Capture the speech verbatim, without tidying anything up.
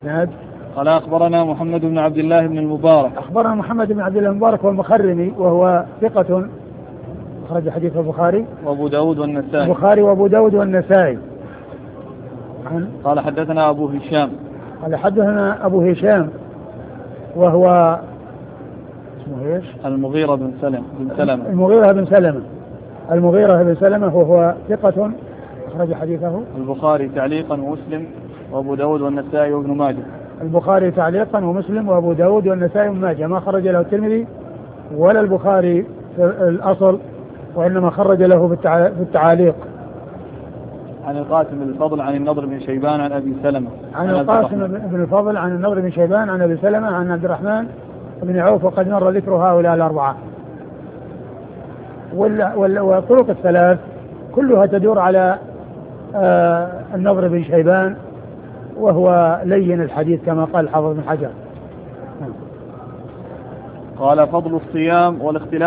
نعم. قال أخبرنا محمد بن عبد الله بن المبارك. أخبرنا محمد بن عبد الله المبارك والمخرمي وهو ثقة أخرج حديث البخاري وأبو داود والنسائي. البخاري وأبو داود والنسائي. عن قال حدثنا أبو هشام. قال حدثنا أبو هشام وهو اسمه إيش؟ المغيرة بن سلمة بن سلمة. المغيرة بن سلمة المغيرة بن سلمة وهو ثقة أخرج حديثه البخاري تعليقا ومسلم وأبو داود والنسائي وابن ماجه. البخاري تعليقا ومسلم وأبو داود والنسائي وابن ماجه، ما خرج له الترمذي ولا البخاري في الأصل، وإنما خرج له في التعاليق. عن القاسم بن الفضل عن النضر بن شيبان عن أبي سلمة. عن القاسم بن الفضل عن النضر بن شيبان عن أبي سلمة عن عبد الرحمن بن عوف، وقد مر ذكر هؤلاء الأربعة. والطرق الثلاث كلها تدور على آه النضر بن شيبان، وهو لين الحديث كما قال حافظ بن حجر. قال فضل الصيام والاختلاف